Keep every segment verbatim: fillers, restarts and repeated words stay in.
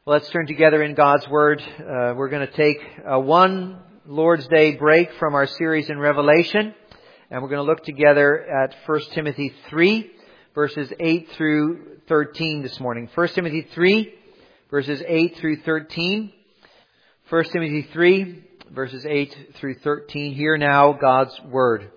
Well, let's turn together in God's Word. Uh, we're going to take a one Lord's Day break from our series in Revelation. And we're going to look together at First Timothy three, verses eight through thirteen this morning. First Timothy three, verses eight through thirteen. First Timothy three, verses eight through thirteen. Hear now God's Word.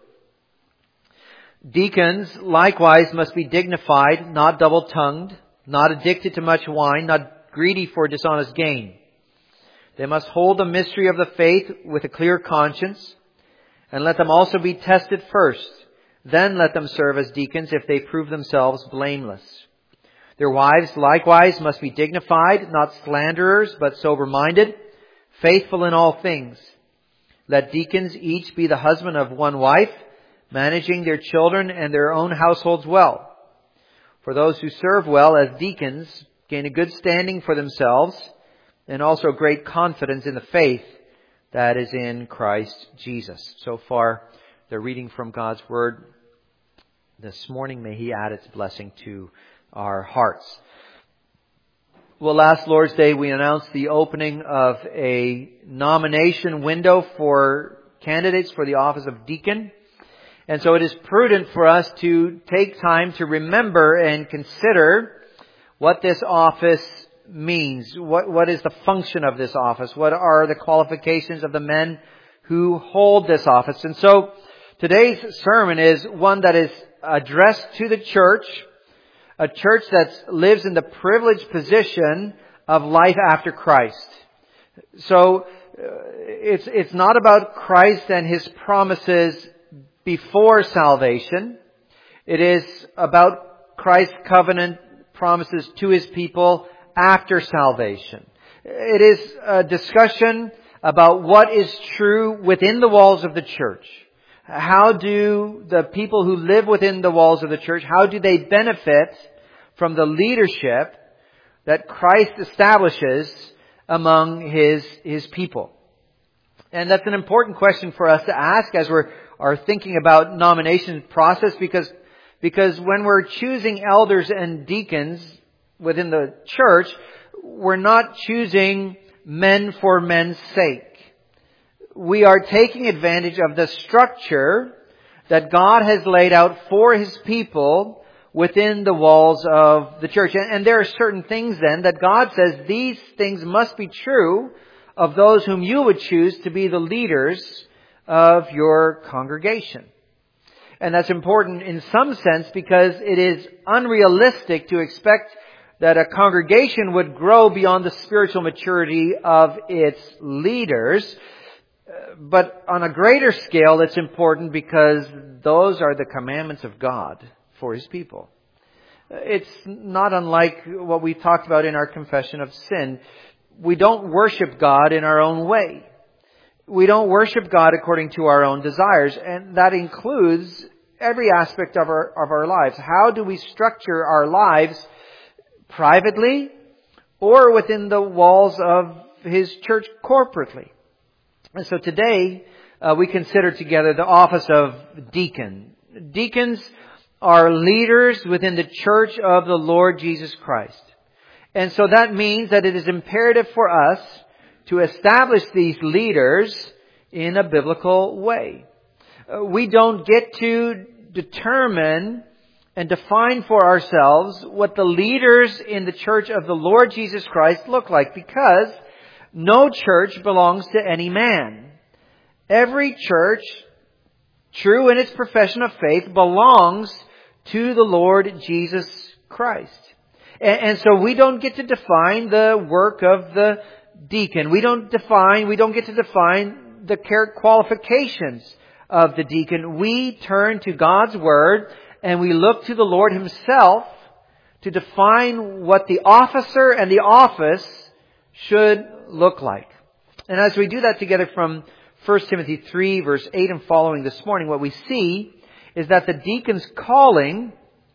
Deacons likewise must be dignified, not double-tongued, not addicted to much wine, not greedy for dishonest gain. They must hold the mystery of the faith with a clear conscience, and let them also be tested first. Then let them serve as deacons if they prove themselves blameless. Their wives likewise must be dignified, not slanderers, but sober-minded, faithful in all things. Let deacons each be the husband of one wife, managing their children and their own households well. For those who serve well as deacons gain a good standing for themselves and also great confidence in the faith that is in Christ Jesus. So far, the reading from God's Word this morning. May He add its blessing to our hearts. Well, last Lord's Day we announced the opening of a nomination window for candidates for the office of deacon. And so it is prudent for us to take time to remember and consider what this office means. What, what is the function of this office? What are the qualifications of the men who hold this office? And so today's sermon is one that is addressed to the church, a church that lives in the privileged position of life after Christ. So it's, it's not about Christ and His promises before salvation. It is about Christ's covenant promises to His people after salvation. It is a discussion about what is true within the walls of the church. How do the people who live within the walls of the church, how do they benefit from the leadership that Christ establishes among His, His people? And that's an important question for us to ask as we're are thinking about nomination process, because because when we're choosing elders and deacons within the church, we're not choosing men for men's sake. We are taking advantage of the structure that God has laid out for His people within the walls of the church. And, and there are certain things then that God says these things must be true of those whom you would choose to be the leaders of your congregation. And that's important in some sense because it is unrealistic to expect that a congregation would grow beyond the spiritual maturity of its leaders. But on a greater scale, it's important because those are the commandments of God for His people. It's not unlike what we talked about in our confession of sin. We don't worship God in our own way. We don't worship God according to our own desires, and that includes every aspect of our of our lives. How do we structure our lives privately or within the walls of His church corporately? And so today uh, we consider together the office of deacon. Deacons are leaders within the church of the Lord Jesus Christ. And so that means that it is imperative for us to establish these leaders in a biblical way. Uh, we don't get to determine and define for ourselves what the leaders in the church of the Lord Jesus Christ look like, because no church belongs to any man. Every church, true in its profession of faith, belongs to the Lord Jesus Christ. And, and so we don't get to define the work of the deacon. We don't define, we don't get to define the qualifications of the deacon. We turn to God's Word and we look to the Lord Himself to define what the officer and the office should look like. And as we do that together from First Timothy three, verse eight and following this morning, what we see is that the deacon's calling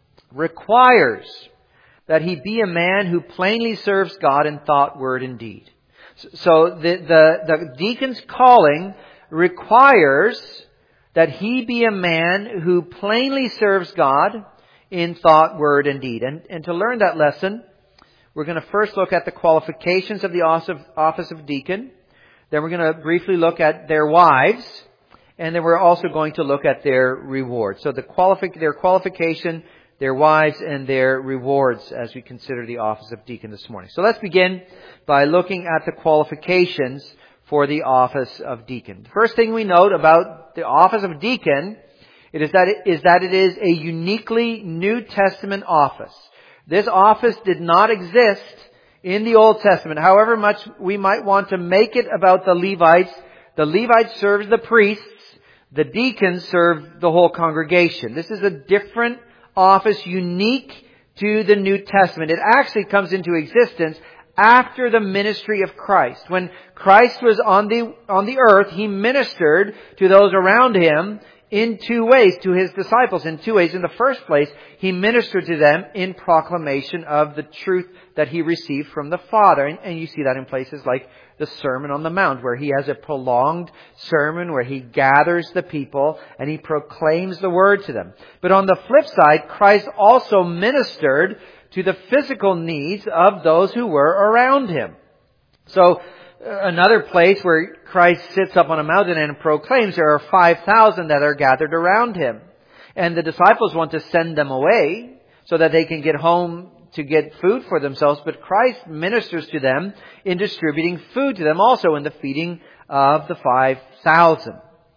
requires that he be a man who plainly serves God in thought, word, and deed. So the, the, the deacon's calling requires that he be a man who plainly serves God in thought, word, and deed. And, and to learn that lesson, We're going to first look at the qualifications of the office of deacon. Then we're going to briefly look at their wives. And then we're also going to look at their rewards. So the qualifi- their qualification, their wives, and their rewards as we consider the office of deacon this morning. So let's begin by looking at the qualifications for the office of deacon. The first thing we note about the office of deacon it is that it is that it is a uniquely New Testament office. This office did not exist in the Old Testament. However much we might want to make it about the Levites, the Levites served the priests, the deacons served the whole congregation. This is a different office unique to the New Testament. It actually comes into existence after the ministry of Christ. When Christ was on the on the earth, He ministered to those around Him in two ways, to His disciples in two ways. In the first place, He ministered to them in proclamation of the truth that He received from the Father. And, and you see that in places like the Sermon on the Mount, where He has a prolonged sermon where He gathers the people and He proclaims the Word to them. But on the flip side, Christ also ministered to the physical needs of those who were around Him. So, another place where Christ sits up on a mountain and proclaims, there are five thousand that are gathered around Him. And the disciples want to send them away so that they can get home to get food for themselves. But Christ ministers to them in distributing food to them, also in the feeding of the five thousand.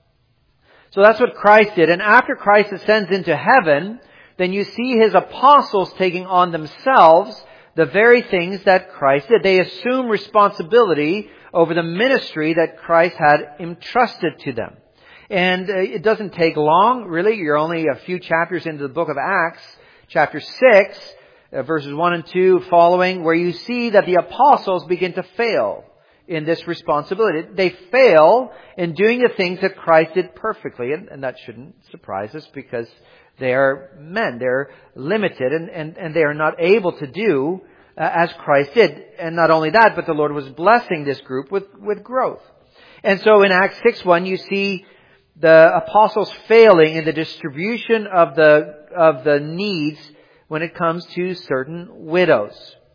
So that's what Christ did. And after Christ ascends into heaven, then you see His apostles taking on themselves the very things that Christ did. They assume responsibility over the ministry that Christ had entrusted to them. And uh, it doesn't take long, really. You're only a few chapters into the book of Acts, chapter six, uh, verses one and two following, where you see that the apostles begin to fail in this responsibility. They fail in doing the things that Christ did perfectly. And, and that shouldn't surprise us, because they are men. They're limited, and, and, and they are not able to do uh, as Christ did. And not only that, but the Lord was blessing this group with, with growth. And so in Acts six one, you see the apostles failing in the distribution of the, of the needs when it comes to certain widows.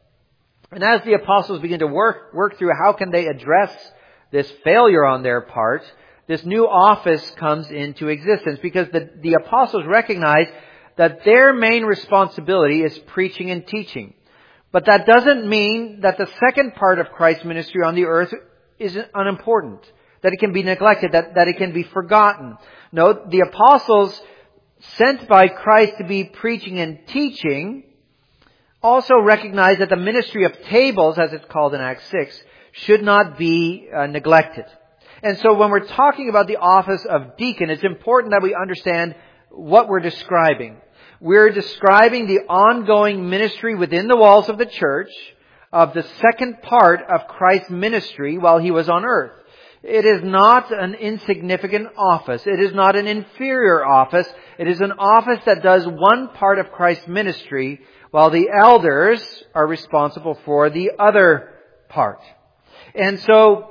And as the apostles begin to work, work through how can they address this failure on their part, this new office comes into existence, because the, the apostles recognize that their main responsibility is preaching and teaching. But that doesn't mean that the second part of Christ's ministry on the earth is unimportant, that it can be neglected, that, that it can be forgotten. No, the apostles sent by Christ to be preaching and teaching also recognize that the ministry of tables, as it's called in Acts six, should not be uh, neglected. And so when we're talking about the office of deacon, it's important that we understand what we're describing. We're describing the ongoing ministry within the walls of the church of the second part of Christ's ministry while He was on earth. It is not an insignificant office. It is not an inferior office. It is an office that does one part of Christ's ministry while the elders are responsible for the other part. And so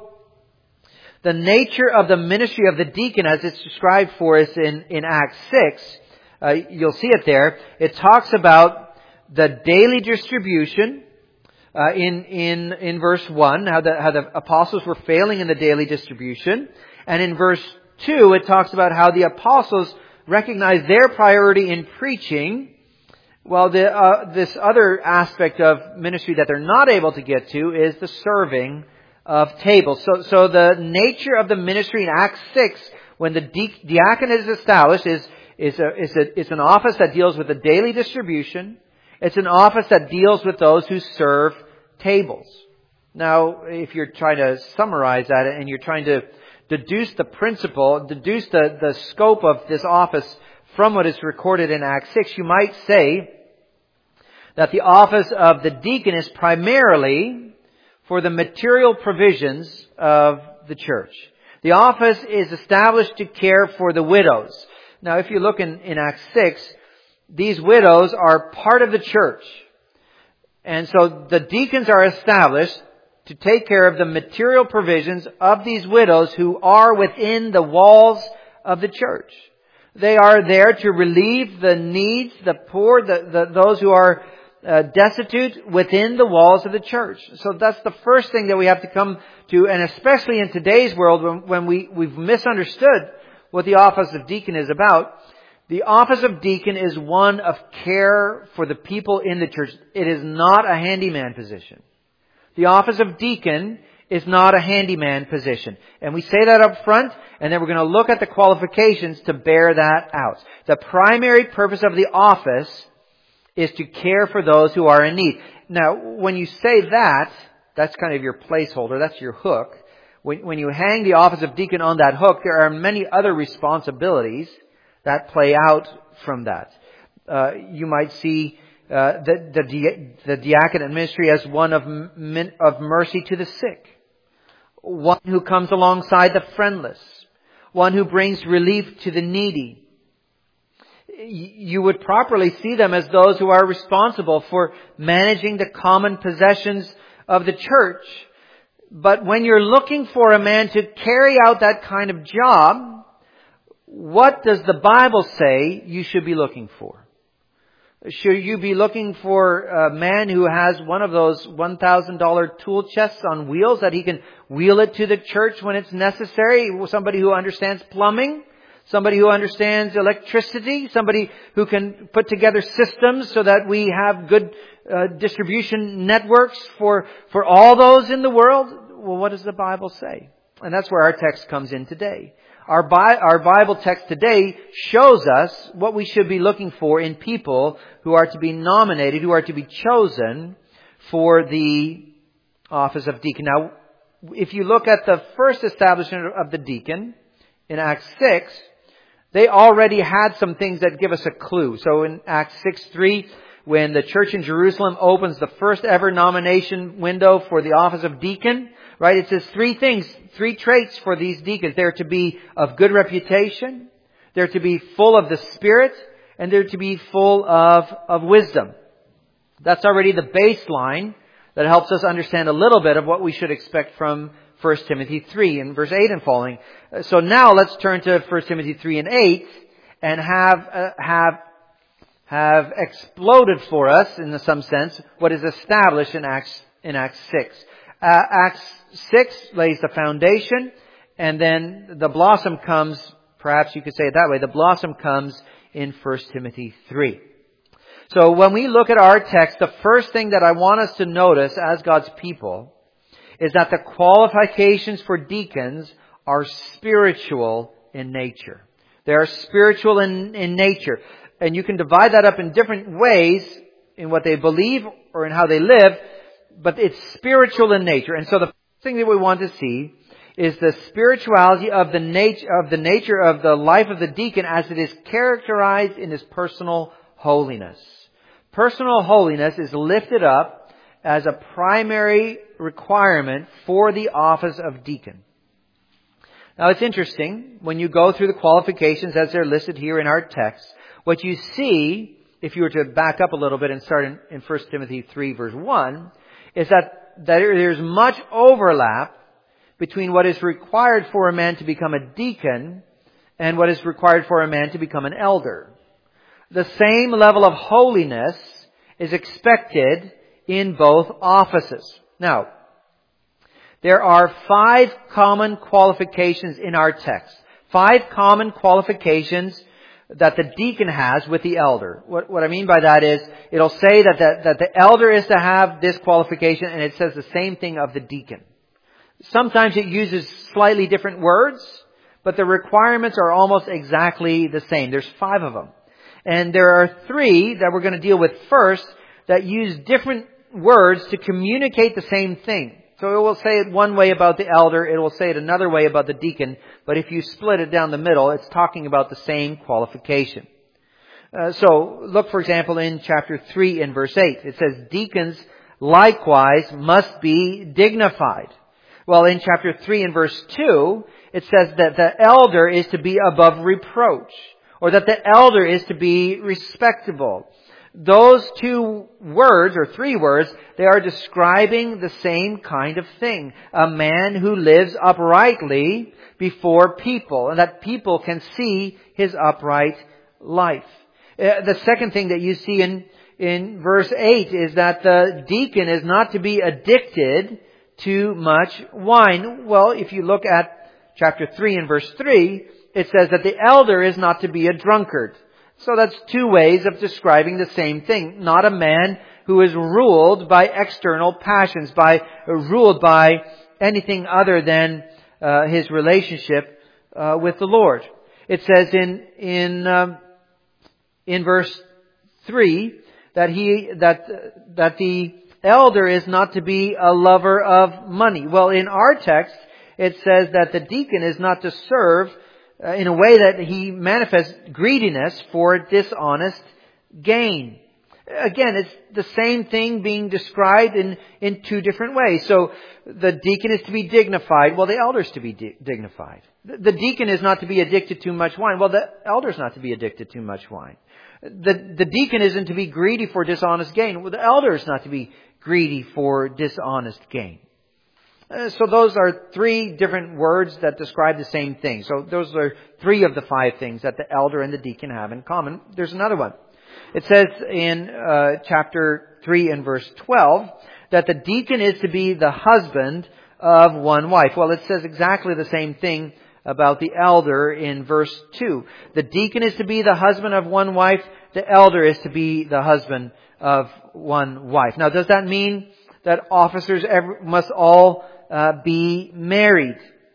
the nature of the ministry of the deacon, as it's described for us in, in Acts six, uh, you'll see it there. It talks about the daily distribution uh, in in in verse one, how the how the apostles were failing in the daily distribution, and in verse two, it talks about how the apostles recognized their priority in preaching, while the uh, this other aspect of ministry that they're not able to get to is the serving of tables. So, so the nature of the ministry in Acts six, when the de- diacon is established, is is a, is a is an office that deals with the daily distribution. It's an office that deals with those who serve tables. Now, if you're trying to summarize that and you're trying to deduce the principle, deduce the, the scope of this office from what is recorded in Acts six, you might say that the office of the deacon is primarily for the material provisions of the church. The office is established to care for the widows. Now, if you look in, in Acts six, these widows are part of the church. And so the deacons are established to take care of the material provisions of these widows who are within the walls of the church. They are there to relieve the needs, the poor, the, the, those who are uh, destitute within the walls of the church. So that's the first thing that we have to come to, and especially in today's world when, when we, we've misunderstood what the office of deacon is about. The office of deacon is one of care for the people in the church. It is not a handyman position. The office of deacon is not a handyman position. And we say that up front, and then we're going to look at the qualifications to bear that out. The primary purpose of the office is to care for those who are in need. Now, when you say that, that's kind of your placeholder, that's your hook. When, when you hang the office of deacon on that hook, there are many other responsibilities that play out from that. Uh, you might see uh, the, the, di- the diaconate ministry as one of, min- of mercy to the sick. One who comes alongside the friendless. One who brings relief to the needy. You would properly see them as those who are responsible for managing the common possessions of the church. But when you're looking for a man to carry out that kind of job, what does the Bible say you should be looking for? Should you be looking for a man who has one of those one thousand dollars tool chests on wheels that he can wheel it to the church when it's necessary? Somebody who understands plumbing? Somebody who understands electricity? Somebody who can put together systems so that we have good uh, distribution networks for, for all those in the world? Well, what does the Bible say? And that's where our text comes in today. Our, Bi- our Bible text today shows us what we should be looking for in people who are to be nominated, who are to be chosen for the office of deacon. Now, if you look at the first establishment of the deacon in Acts six, they already had some things that give us a clue. So in Acts six three, when the church in Jerusalem opens the first ever nomination window for the office of deacon, right, it says three things, three traits for these deacons. They're to be of good reputation, they're to be full of the Spirit, and they're to be full of, of wisdom. That's already the baseline that helps us understand a little bit of what we should expect from First Timothy three in verse eight and following. So now let's turn to First Timothy three and eight and have, uh, have, have exploded for us, in some sense, what is established in Acts, in Acts six. Uh, Acts six lays the foundation, and then the blossom comes, perhaps you could say it that way, the blossom comes in First Timothy three. So when we look at our text, the first thing that I want us to notice as God's people is that the qualifications for deacons are spiritual in nature. They are spiritual in, in nature. And you can divide that up in different ways in what they believe or in how they live, but it's spiritual in nature. And so the first thing that we want to see is the spirituality of the nature of the nature of the life of the deacon as it is characterized in his personal holiness. Personal holiness is lifted up as a primary requirement for the office of deacon. Now it's interesting, when you go through the qualifications as they're listed here in our text, what you see, if you were to back up a little bit and start in, in First Timothy three verse one, is that, that there's much overlap between what is required for a man to become a deacon and what is required for a man to become an elder. The same level of holiness is expected in both offices. Now, there are five common qualifications in our text. Five common qualifications that the deacon has with the elder. What, what I mean by that is, it'll say that the, that the elder is to have this qualification, and it says the same thing of the deacon. Sometimes it uses slightly different words, but the requirements are almost exactly the same. There's five of them. And there are three that we're going to deal with first that use different words to communicate the same thing. So it will say it one way about the elder, it will say it another way about the deacon, but if you split it down the middle, it's talking about the same qualification. Uh, so look, for example, in chapter three in verse eight. It says, deacons likewise must be dignified. Well, in chapter three in verse two, it says that the elder is to be above reproach, or that the elder is to be respectable. Those two words, or three words, they are describing the same kind of thing. A man who lives uprightly before people, and that people can see his upright life. Uh, the second thing that you see in, in verse eight is that the deacon is not to be addicted to much wine. Well, if you look at chapter three and verse three, it says that the elder is not to be a drunkard. So that's two ways of describing the same thing. Not a man who is ruled by external passions, by uh, ruled by anything other than uh, his relationship uh, with the Lord. It says in in um, in verse three that he that that the elder is not to be a lover of money. Well, in our text, it says that the deacon is not to serve uh, in a way that he manifests greediness for dishonest gain. Again, it's the same thing being described in, in two different ways. So the deacon is to be dignified. Well, the elder is to be di- dignified. The, the deacon is not to be addicted to much wine. Well, the elder is not to be addicted to much wine. The, the deacon isn't to be greedy for dishonest gain. Well, the elder is not to be greedy for dishonest gain. Uh, so those are three different words that describe the same thing. So those are three of the five things that the elder and the deacon have in common. There's another one. It says in uh, chapter three and verse twelve that the deacon is to be the husband of one wife. Well, it says exactly the same thing about the elder in verse two. The deacon is to be the husband of one wife. The elder is to be the husband of one wife. Now, does that mean that officers ever, must all uh, be married?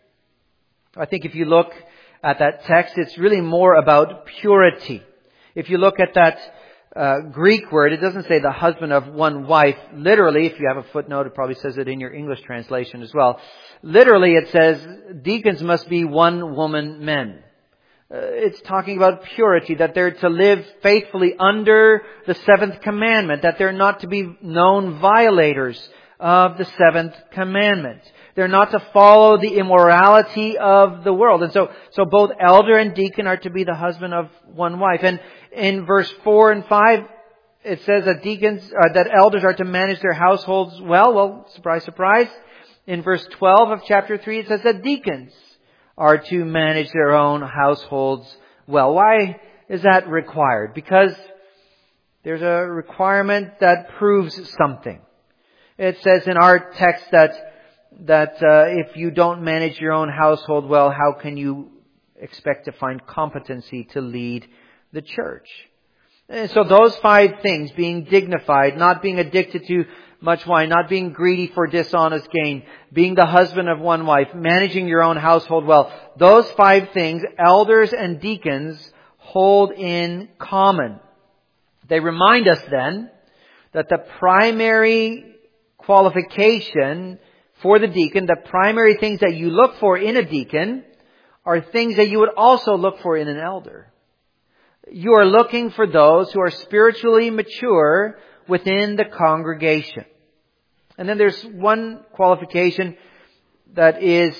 I think if you look at that text, it's really more about purity. If you look at that uh, Greek word, it doesn't say the husband of one wife. Literally, if you have a footnote, it probably says it in your English translation as well. Literally, it says deacons must be one woman men. Uh, it's talking about purity, that they're to live faithfully under the seventh commandment, that they're not to be known violators of the seventh commandment. They're not to follow the immorality of the world. And so, so both elder and deacon are to be the husband of one wife. And in verse four and five, it says that deacons, uh, that elders are to manage their households well. Well, surprise, surprise. In verse twelve of chapter three, it says that deacons are to manage their own households well. Why is that required? Because there's a requirement that proves something. It says in our text that that uh, if you don't manage your own household well, how can you expect to find competency to lead the church? And so those five things, being dignified, not being addicted to much wine, not being greedy for dishonest gain, being the husband of one wife, managing your own household well, those five things elders and deacons hold in common. They remind us then that the primary qualification for the deacon, the primary things that you look for in a deacon, are things that you would also look for in an elder. You are looking for those who are spiritually mature within the congregation. And then there's one qualification that is,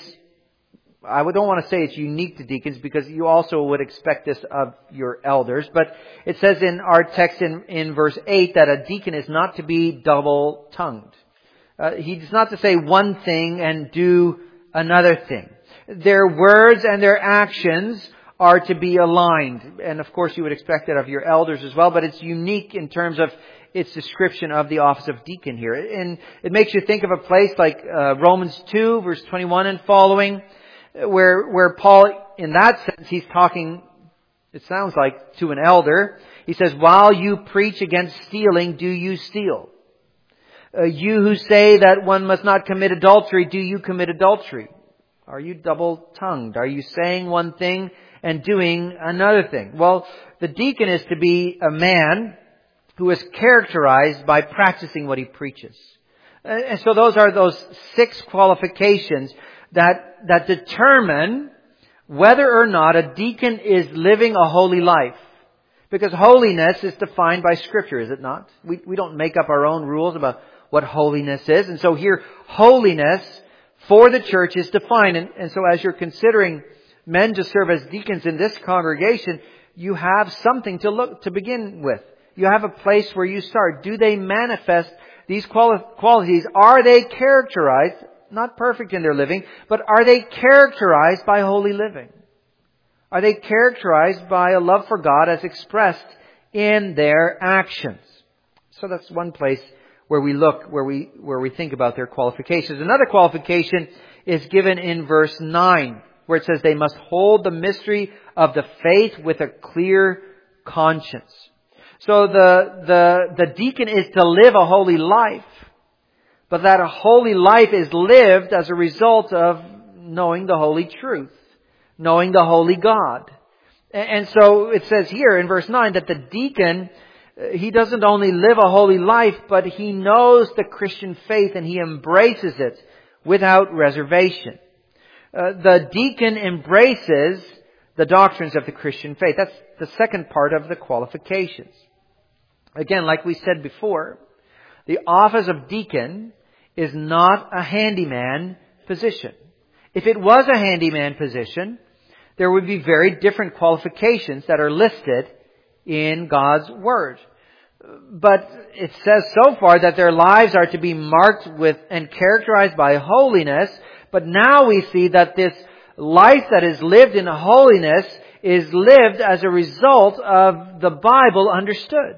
I don't want to say it's unique to deacons because you also would expect this of your elders. But it says in our text in, in verse eight that a deacon is not to be double-tongued. Uh, he's not to say one thing and do another thing. Their words and their actions are to be aligned. And of course you would expect that of your elders as well, but it's unique in terms of its description of the office of deacon here. And it makes you think of a place like uh, Romans two, verse twenty-one and following, where where Paul, in that sense, he's talking, it sounds like, to an elder. He says, while you preach against stealing, do you steal? Uh, you who say that one must not commit adultery, do you commit adultery? Are you double-tongued? Are you saying one thing and doing another thing? Well, the deacon is to be a man who is characterized by practicing what he preaches. And so those are those six qualifications that, that determine whether or not a deacon is living a holy life. Because holiness is defined by Scripture, is it not? We, we don't make up our own rules about what holiness is. And so here, holiness for the church is defined. And, and so as you're considering men to serve as deacons in this congregation, you have something to look, to begin with. You have a place where you start. Do they manifest these quali- qualities? Are they characterized, not perfect in their living, but are they characterized by holy living? Are they characterized by a love for God as expressed in their actions? So that's one place where we look, where we, where we think about their qualifications. Another qualification is given in verse nine, where it says they must hold the mystery of the faith with a clear conscience. So the, the, the deacon is to live a holy life, but that a holy life is lived as a result of knowing the holy truth, knowing the holy God. And so it says here in verse nine that the deacon, he doesn't only live a holy life, but he knows the Christian faith and he embraces it without reservation. Uh, the deacon embraces the doctrines of the Christian faith. That's the second part of the qualifications. Again, like we said before, the office of deacon is not a handyman position. If it was a handyman position, there would be very different qualifications that are listed in God's Word. But it says so far that their lives are to be marked with and characterized by holiness. But now we see that this life that is lived in holiness is lived as a result of the Bible understood.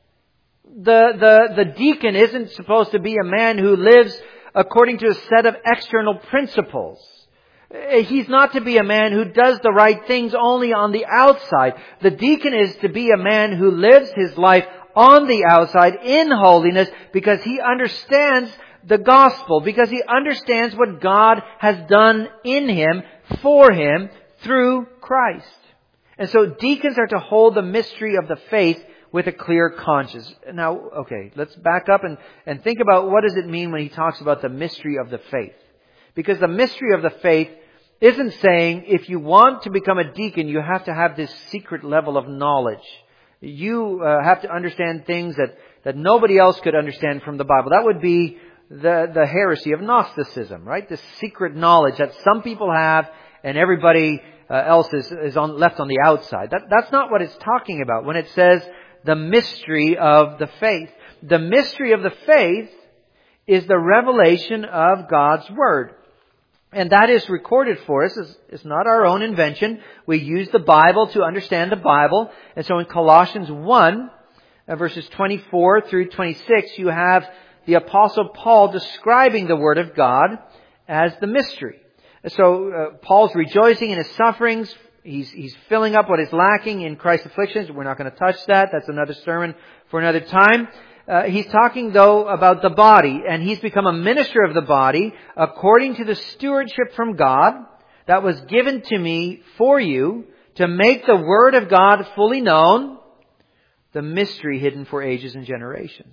The, the, the deacon isn't supposed to be a man who lives according to a set of external principles. He's not to be a man who does the right things only on the outside. The deacon is to be a man who lives his life on the outside in holiness because he understands the gospel, because he understands what God has done in him, for him, through Christ. And so deacons are to hold the mystery of the faith with a clear conscience. Now, okay, let's back up and, and think about what does it mean when he talks about the mystery of the faith. Because the mystery of the faith isn't saying if you want to become a deacon, you have to have this secret level of knowledge. You uh, have to understand things that, that nobody else could understand from the Bible. That would be the, the heresy of Gnosticism, right? The secret knowledge that some people have and everybody uh, else is, is on, left on the outside. That, that's not what it's talking about when it says the mystery of the faith. The mystery of the faith is the revelation of God's Word. And that is recorded for us. It's, it's not our own invention. We use the Bible to understand the Bible. And so in Colossians one, uh, verses twenty-four through twenty-six, you have the Apostle Paul describing the Word of God as the mystery. So uh, Paul's rejoicing in his sufferings. He's, he's filling up what is lacking in Christ's afflictions. We're not going to touch that. That's another sermon for another time. Uh, he's talking, though, about the body, and he's become a minister of the body according to the stewardship from God that was given to me for you to make the Word of God fully known, the mystery hidden for ages and generations.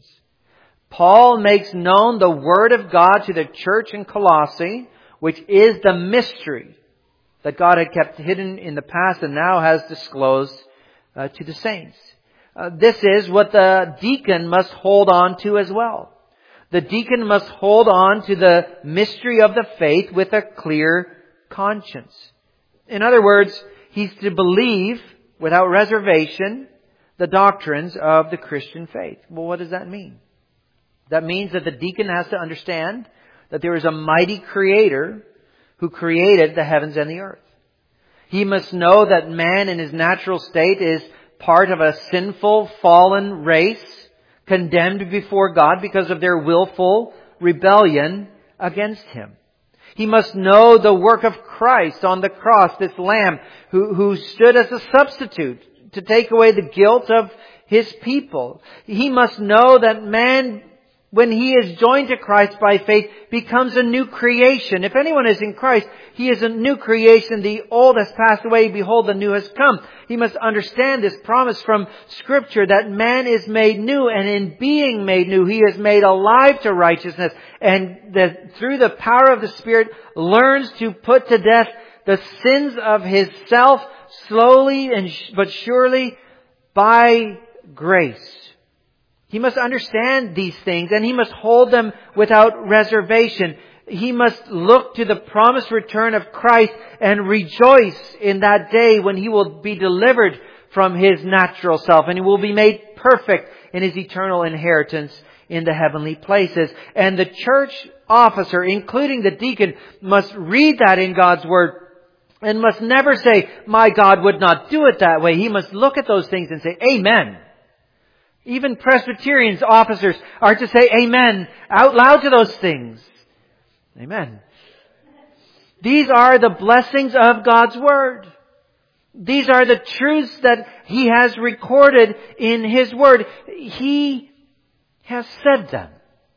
Paul makes known the Word of God to the church in Colossae, which is the mystery that God had kept hidden in the past and now has disclosed uh, to the saints. Uh, this is what the deacon must hold on to as well. The deacon must hold on to the mystery of the faith with a clear conscience. In other words, he's to believe without reservation the doctrines of the Christian faith. Well, what does that mean? That means that the deacon has to understand that there is a mighty Creator who created the heavens and the earth. He must know that man in his natural state is part of a sinful, fallen race, condemned before God because of their willful rebellion against Him. He must know the work of Christ on the cross, this Lamb who, who stood as a substitute to take away the guilt of His people. He must know that man, when he is joined to Christ by faith, becomes a new creation. If anyone is in Christ, he is a new creation. The old has passed away. Behold, the new has come. He must understand this promise from Scripture that man is made new, and in being made new, he is made alive to righteousness, and that through the power of the Spirit learns to put to death the sins of his self slowly and but surely by grace. He must understand these things, and he must hold them without reservation. He must look to the promised return of Christ and rejoice in that day when he will be delivered from his natural self, and he will be made perfect in his eternal inheritance in the heavenly places. And the church officer, including the deacon, must read that in God's Word and must never say, my God would not do it that way. He must look at those things and say, Amen. Even Presbyterians, officers, are to say amen out loud to those things. Amen. These are the blessings of God's Word. These are the truths that He has recorded in His Word. He has said them.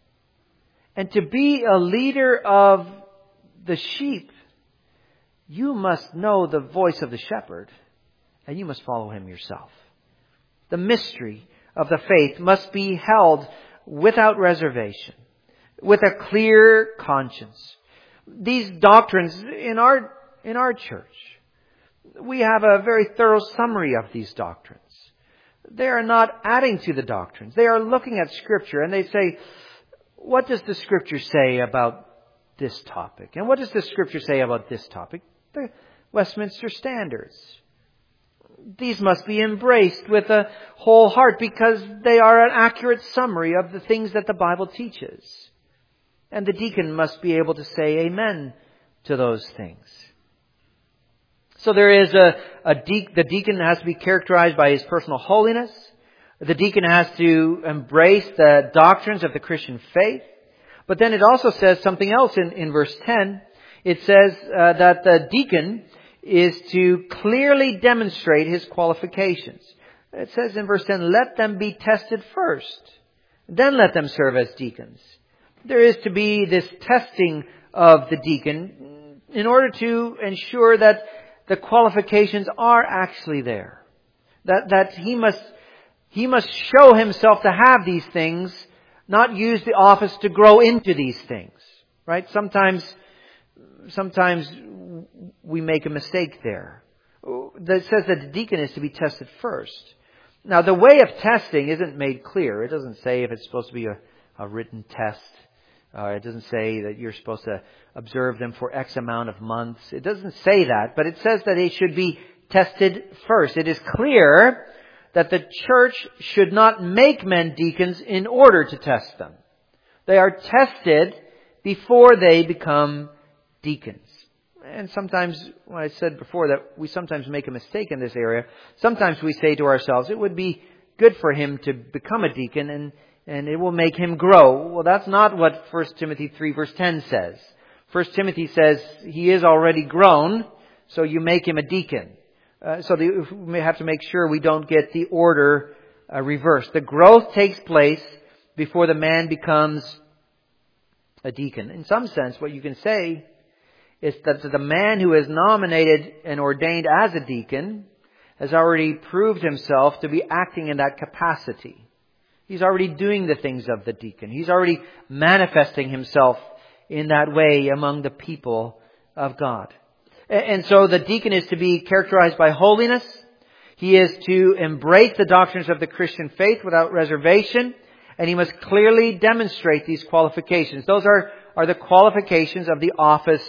And to be a leader of the sheep, you must know the voice of the shepherd, and you must follow him yourself. The mystery of the faith must be held without reservation, with a clear conscience. These doctrines in our in our church, we have a very thorough summary of these doctrines. They are not adding to the doctrines. They are looking at Scripture and they say, what does the Scripture say about this topic? And what does the Scripture say about this topic? The Westminster Standards. These must be embraced with a whole heart because they are an accurate summary of the things that the Bible teaches. And the deacon must be able to say amen to those things. So there is a, a de- the deacon has to be characterized by his personal holiness. The deacon has to embrace the doctrines of the Christian faith. But then it also says something else in, in verse ten. It says uh, that the deacon is to clearly demonstrate his qualifications. It says in verse ten, let them be tested first. Then let them serve as deacons. There is to be this testing of the deacon in order to ensure that the qualifications are actually there. That, that he must, he must show himself to have these things, not use the office to grow into these things. Right? Sometimes, sometimes we make a mistake there. That says that the deacon is to be tested first. Now, the way of testing isn't made clear. It doesn't say if it's supposed to be a, a written test. Uh, it doesn't say that you're supposed to observe them for X amount of months. It doesn't say that, but it says that they should be tested first. It is clear that the church should not make men deacons in order to test them. They are tested before they become deacons. And sometimes, when I said before that we sometimes make a mistake in this area, sometimes we say to ourselves, it would be good for him to become a deacon and and it will make him grow. Well, that's not what First Timothy three verse ten says. First Timothy says he is already grown, so you make him a deacon. Uh, so the, we have to make sure we don't get the order uh, reversed. The growth takes place before the man becomes a deacon. In some sense, what you can say is that the man who is nominated and ordained as a deacon has already proved himself to be acting in that capacity. He's already doing the things of the deacon. He's already manifesting himself in that way among the people of God. And so the deacon is to be characterized by holiness. He is to embrace the doctrines of the Christian faith without reservation. And he must clearly demonstrate these qualifications. Those are, are the qualifications of the office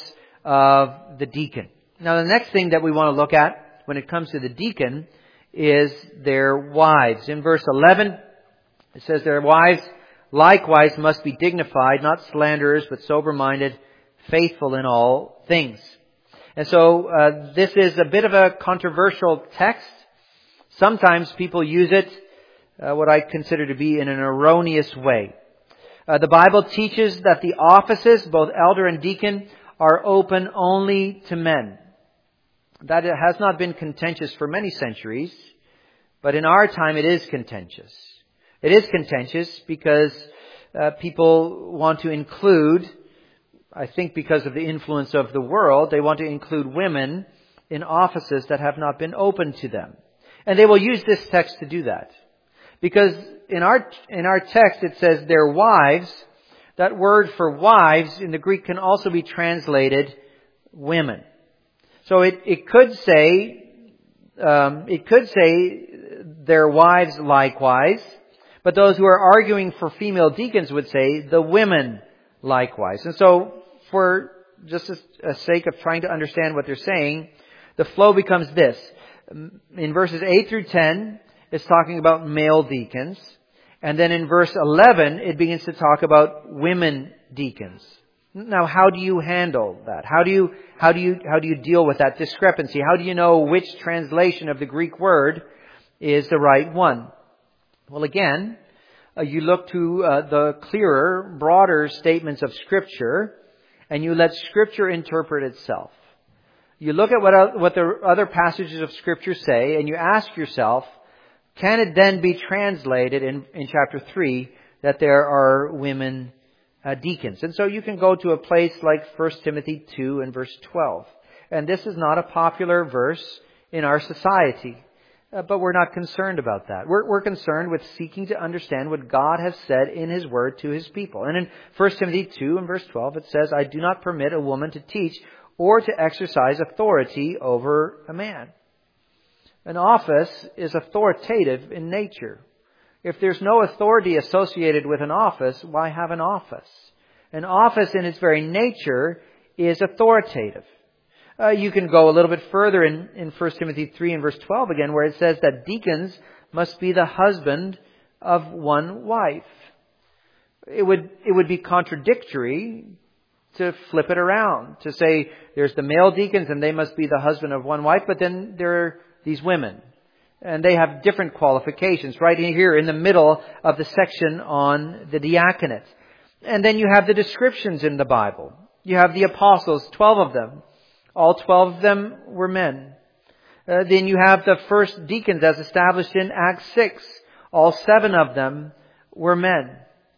of the deacon. Now the next thing that we want to look at when it comes to the deacon is their wives. In verse eleven, it says their wives likewise must be dignified, not slanderers, but sober-minded, faithful in all things. And so uh, this is a bit of a controversial text. Sometimes people use it, uh, what I consider to be in an erroneous way. Uh, the Bible teaches that the offices, both elder and deacon, are open only to men. That has not been contentious for many centuries, but in our time it is contentious. It is contentious because uh, people want to include, I think because of the influence of the world, they want to include women in offices that have not been open to them. And they will use this text to do that. Because in our in our text it says their wives. That word for wives in the Greek can also be translated women. So it, it could say, um, it could say their wives likewise. But those who are arguing for female deacons would say the women likewise. And so for just a sake of trying to understand what they're saying, the flow becomes this. In verses eight through ten, it's talking about male deacons. And then in verse eleven, it begins to talk about women deacons. Now, how do you handle that? How do you, how do you, how do you deal with that discrepancy? How do you know which translation of the Greek word is the right one? Well, again, uh, you look to uh, the clearer, broader statements of Scripture, and you let Scripture interpret itself. You look at what, uh, what the other passages of Scripture say, and you ask yourself, can it then be translated in, in chapter three that there are women uh, deacons? And so you can go to a place like First Timothy two and verse twelve. And this is not a popular verse in our society. Uh, but we're not concerned about that. We're, we're concerned with seeking to understand what God has said in His Word to His people. And in First Timothy two and verse twelve it says, I do not permit a woman to teach or to exercise authority over a man. An office is authoritative in nature. If there's no authority associated with an office, why have an office? An office in its very nature is authoritative. Uh, you can go a little bit further in, in First Timothy three and verse twelve again, where it says that deacons must be the husband of one wife. It would, it would be contradictory to flip it around, to say there's the male deacons and they must be the husband of one wife, but then there are these women. And they have different qualifications right here in the middle of the section on the diaconate. And then you have the descriptions in the Bible. You have the apostles, twelve of them. All twelve of them were men. Uh, then you have the first deacons as established in Acts six. All seven of them were men.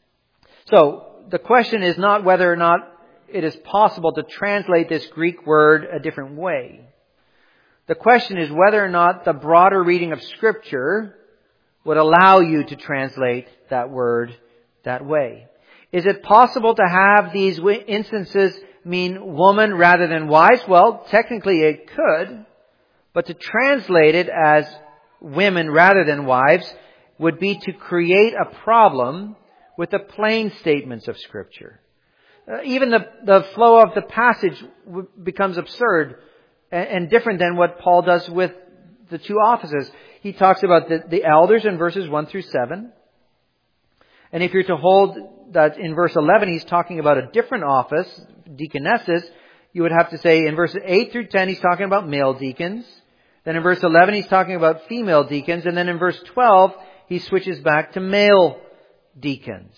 So the question is not whether or not it is possible to translate this Greek word a different way. The question is whether or not the broader reading of Scripture would allow you to translate that word that way. Is it possible to have these instances mean woman rather than wives? Well, technically it could, but to translate it as women rather than wives would be to create a problem with the plain statements of Scripture. Uh, even the, the flow of the passage w- becomes absurd and, and different than what Paul does with the two offices. He talks about the, the elders in verses one through seven. And if you're to hold that in verse eleven, he's talking about a different office, deaconesses, you would have to say in verses eight through ten, he's talking about male deacons. Then in verse eleven, he's talking about female deacons. And then in verse twelve, he switches back to male deacons.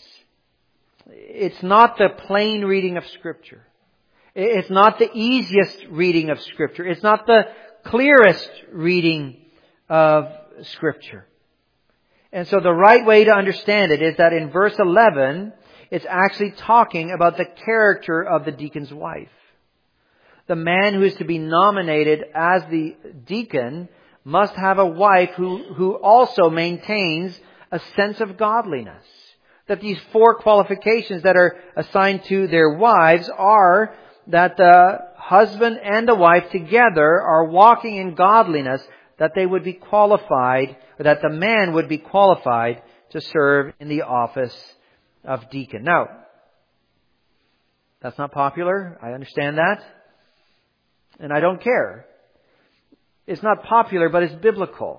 It's not the plain reading of Scripture. It's not the easiest reading of Scripture. It's not the clearest reading of Scripture. And so the right way to understand it is that in verse eleven, it's actually talking about the character of the deacon's wife. The man who is to be nominated as the deacon must have a wife who, who also maintains a sense of godliness. That these four qualifications that are assigned to their wives are that the husband and the wife together are walking in godliness, that they would be qualified, or that the man would be qualified to serve in the office of deacon. Now, that's not popular. I understand that. And I don't care. It's not popular, but it's biblical.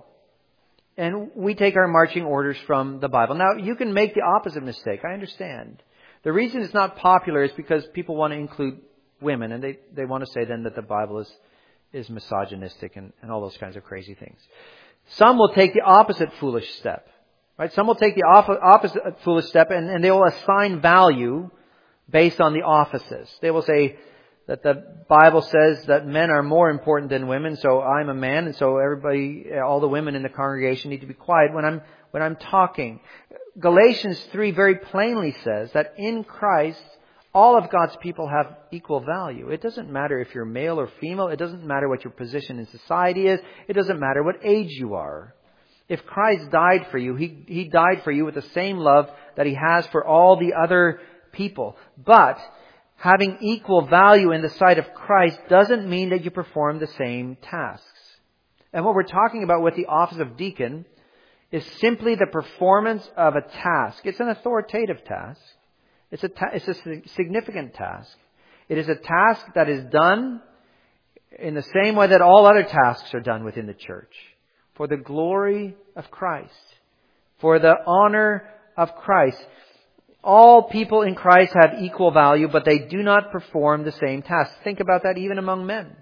And we take our marching orders from the Bible. Now, you can make the opposite mistake. I understand. The reason it's not popular is because people want to include women. And they, they want to say then that the Bible is, is misogynistic and, and all those kinds of crazy things. Some will take the opposite foolish step. Right? Some will take the opposite foolish step and, and they will assign value based on the offices. They will say that the Bible says that men are more important than women, so I'm a man, and so everybody, all the women in the congregation need to be quiet when I'm when I'm talking. Galatians three very plainly says that in Christ, all of God's people have equal value. It doesn't matter if you're male or female. It doesn't matter what your position in society is. It doesn't matter what age you are. If Christ died for you, He, He died for you with the same love that He has for all the other people. But having equal value in the sight of Christ doesn't mean that you perform the same tasks. And what we're talking about with the office of deacon is simply the performance of a task. It's an authoritative task. It's a, ta- it's a significant task. It is a task that is done in the same way that all other tasks are done within the church. For the glory of Christ. For the honor of Christ. All people in Christ have equal value, but they do not perform the same task. Think about that even among men.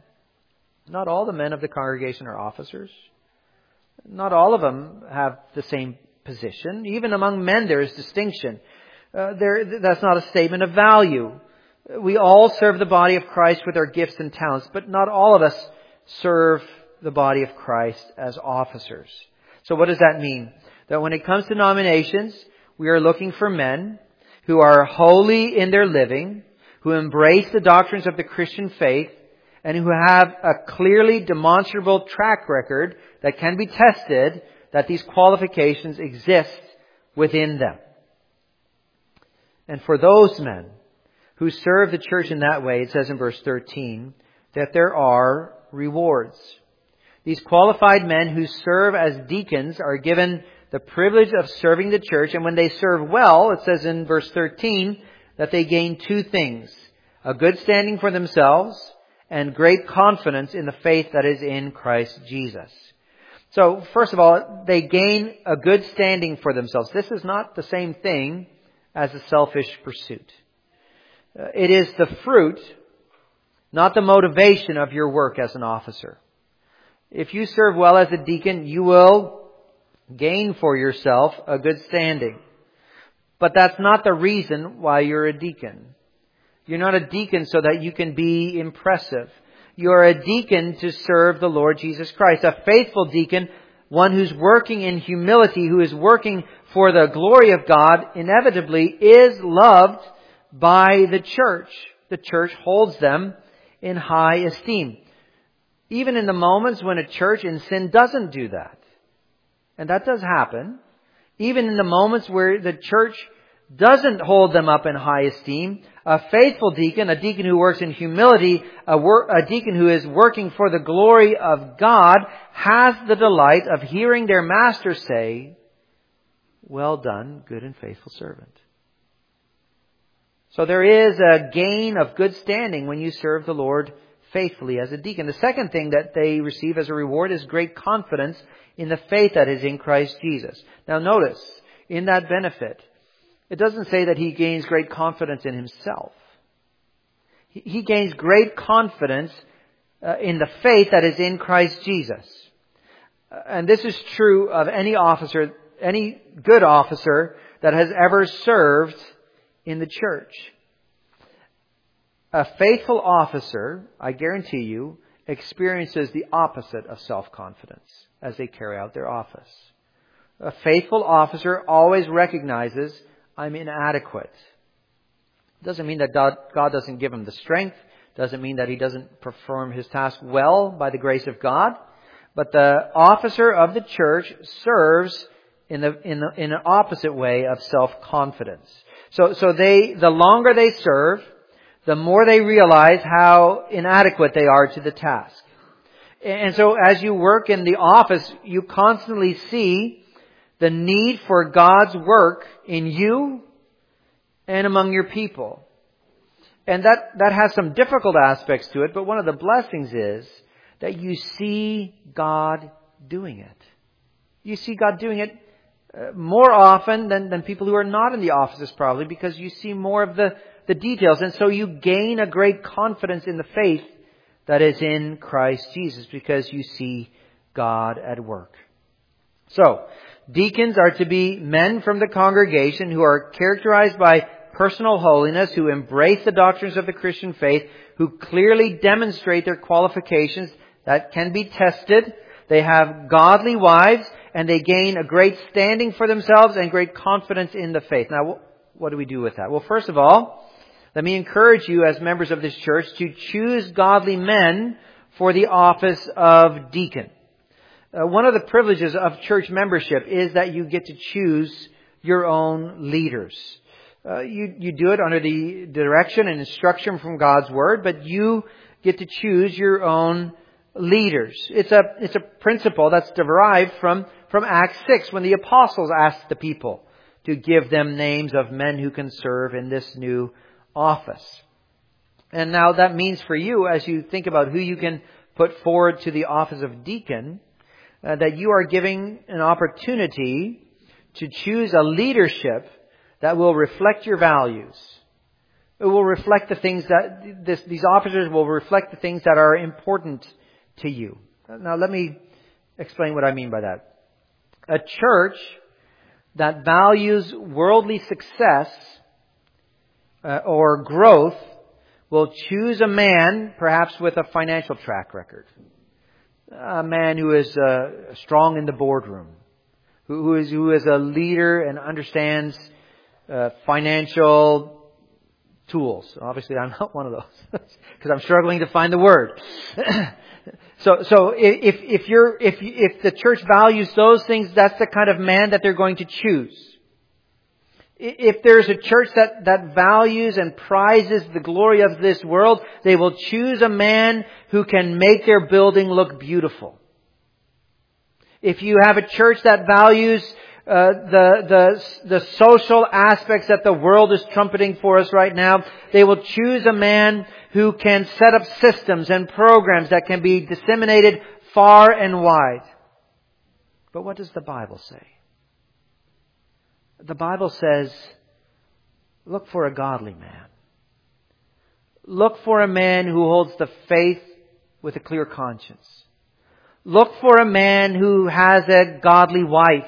Not all the men of the congregation are officers. Not all of them have the same position. Even among men there is distinction. Uh, there, that's not a statement of value. We all serve the body of Christ with our gifts and talents, but not all of us serve the body of Christ as officers. So what does that mean? That when it comes to nominations, we are looking for men who are holy in their living, who embrace the doctrines of the Christian faith, and who have a clearly demonstrable track record that can be tested, that these qualifications exist within them. And for those men who serve the church in that way, it says in verse thirteen, that there are rewards. These qualified men who serve as deacons are given the privilege of serving the church, and when they serve well, it says in verse thirteen, that they gain two things: a good standing for themselves and great confidence in the faith that is in Christ Jesus. So, first of all, they gain a good standing for themselves. This is not the same thing as a selfish pursuit. Uh, it is the fruit, not the motivation of your work as an officer. If you serve well as a deacon, you will gain for yourself a good standing. But that's not the reason why you're a deacon. You're not a deacon so that you can be impressive. You're a deacon to serve the Lord Jesus Christ. A faithful deacon, one who's working in humility, who is working for the glory of God, inevitably is loved by the church. The church holds them in high esteem. Even in the moments when a church in sin doesn't do that. And that does happen. Even in the moments where the church doesn't hold them up in high esteem, a faithful deacon, a deacon who works in humility, a, wor- a deacon who is working for the glory of God, has the delight of hearing their master say, "Well done, good and faithful servant." So there is a gain of good standing when you serve the Lord faithfully as a deacon. The second thing that they receive as a reward is great confidence in the faith that is in Christ Jesus. Now notice, in that benefit, it doesn't say that he gains great confidence in himself. He, he gains great confidence uh, in the faith that is in Christ Jesus. Uh, and this is true of any officer, any good officer that has ever served in the church. A faithful officer, I guarantee you, experiences the opposite of self-confidence as they carry out their office. A faithful officer always recognizes, I'm inadequate. Doesn't mean that God doesn't give him the strength. Doesn't mean that he doesn't perform his task well by the grace of God. But the officer of the church serves in the in the in an opposite way of self-confidence. So so they the longer they serve, the more they realize how inadequate they are to the task. And so as you work in the office, you constantly see the need for God's work in you and among your people. And that, that has some difficult aspects to it, but one of the blessings is that you see God doing it. You see God doing it uh, more often than, than people who are not in the offices probably, because you see more of the, the details. And so you gain a great confidence in the faith that is in Christ Jesus because you see God at work. So, deacons are to be men from the congregation who are characterized by personal holiness, who embrace the doctrines of the Christian faith, who clearly demonstrate their qualifications that can be tested. They have godly wives, and they gain a great standing for themselves and great confidence in the faith. Now, what do we do with that? Well, first of all, let me encourage you as members of this church to choose godly men for the office of deacon. Uh, one of the privileges of church membership is that you get to choose your own leaders. Uh, you, you do it under the direction and instruction from God's Word, but you get to choose your own leaders. It's a, it's a principle that's derived from, from Acts six, when the apostles asked the people to give them names of men who can serve in this new office. And now that means for you, as you think about who you can put forward to the office of deacon, uh, that you are giving an opportunity to choose a leadership that will reflect your values. It will reflect the things that, this, these officers will reflect the things that are important to you. Now let me explain what I mean by that. A church that values worldly success uh, or growth will choose a man, perhaps with a financial track record. A man who is uh, strong in the boardroom, who, who is who is a leader and understands uh, financial tools. Obviously, I'm not one of those because I'm struggling to find the word. so, so if if you're if if the church values those things, that's the kind of man that they're going to choose. If there's a church that, that values and prizes the glory of this world, they will choose a man who can make their building look beautiful. If you have a church that values uh, the, the, the social aspects that the world is trumpeting for us right now, they will choose a man who can set up systems and programs that can be disseminated far and wide. But what does the Bible say? The Bible says, look for a godly man. Look for a man who holds the faith with a clear conscience. Look for a man who has a godly wife.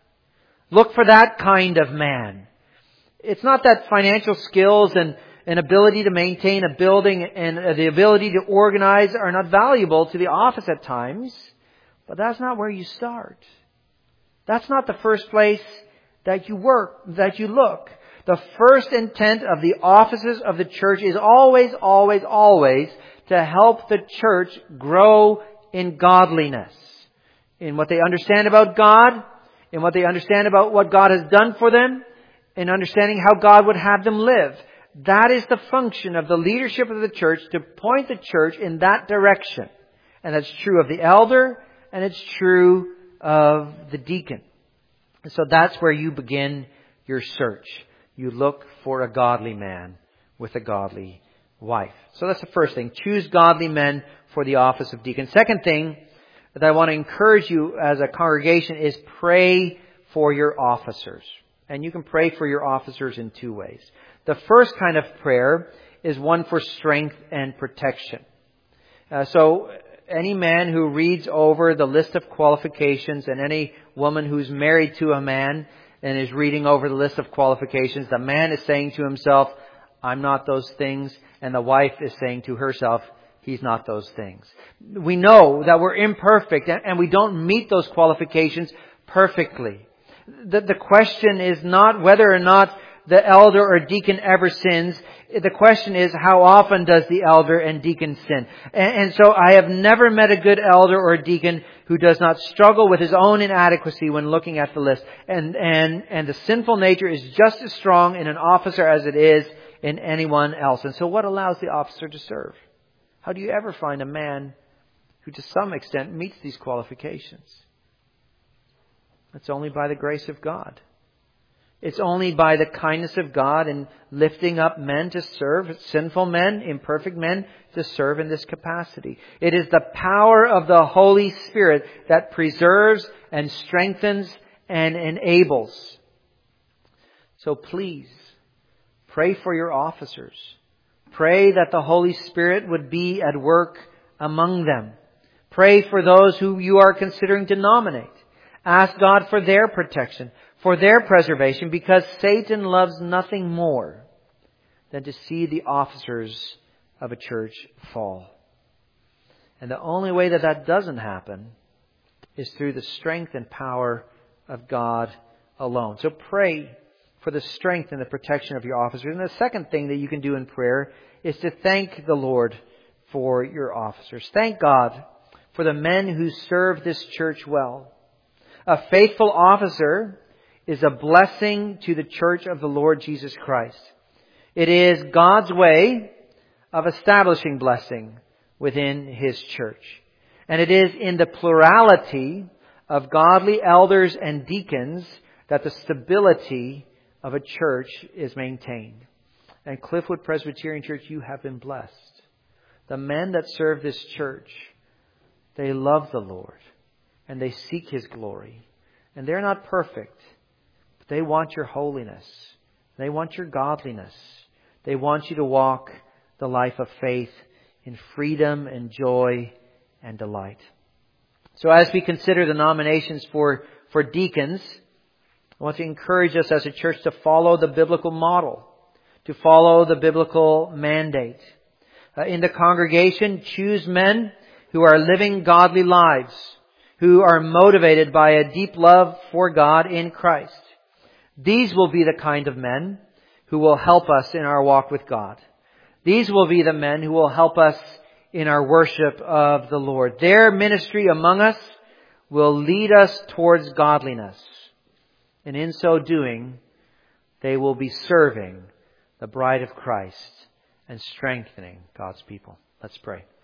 Look for that kind of man. It's not that financial skills and, and ability to maintain a building and the ability to organize are not valuable to the office at times, but that's not where you start. That's not the first place that you work, that you look. The first intent of the offices of the church is always, always, always to help the church grow in godliness. In what they understand about God, in what they understand about what God has done for them, in understanding how God would have them live. That is the function of the leadership of the church, to point the church in that direction. And that's true of the elder, and it's true of the deacon. So that's where you begin your search. You look for a godly man with a godly wife. So that's the first thing. Choose godly men for the office of deacon. Second thing that I want to encourage you as a congregation is pray for your officers. And you can pray for your officers in two ways. The first kind of prayer is one for strength and protection. Uh, so any man who reads over the list of qualifications, and any woman who's married to a man and is reading over the list of qualifications, the man is saying to himself, I'm not those things. And the wife is saying to herself, he's not those things. We know that we're imperfect and we don't meet those qualifications perfectly. The, the question is not whether or not the elder or deacon ever sins. The question is, how often does the elder and deacon sin? And, and so I have never met a good elder or deacon who does not struggle with his own inadequacy when looking at the list. And, and, and the sinful nature is just as strong in an officer as it is in anyone else. And so what allows the officer to serve? How do you ever find a man who to some extent meets these qualifications? It's only by the grace of God. It's only by the kindness of God in lifting up men to serve, sinful men, imperfect men, to serve in this capacity. It is the power of the Holy Spirit that preserves and strengthens and enables. So please, pray for your officers. Pray that the Holy Spirit would be at work among them. Pray for those who you are considering to nominate. Ask God for their protection, for their preservation, because Satan loves nothing more than to see the officers of a church fall. And the only way that that doesn't happen is through the strength and power of God alone. So pray for the strength and the protection of your officers. And the second thing that you can do in prayer is to thank the Lord for your officers. Thank God for the men who serve this church well. A faithful officer is a blessing to the church of the Lord Jesus Christ. It is God's way of establishing blessing within His church. And it is in the plurality of godly elders and deacons that the stability of a church is maintained. And Cliffwood Presbyterian Church, you have been blessed. The men that serve this church, they love the Lord and they seek His glory. And they're not perfect, but they want your holiness. They want your godliness. They want you to walk the life of faith in freedom and joy and delight. So as we consider the nominations for, for deacons, I want to encourage us as a church to follow the biblical model, to follow the biblical mandate. Uh, in the congregation, choose men who are living godly lives, who are motivated by a deep love for God in Christ. These will be the kind of men who will help us in our walk with God. These will be the men who will help us in our worship of the Lord. Their ministry among us will lead us towards godliness. And in so doing, they will be serving the bride of Christ and strengthening God's people. Let's pray.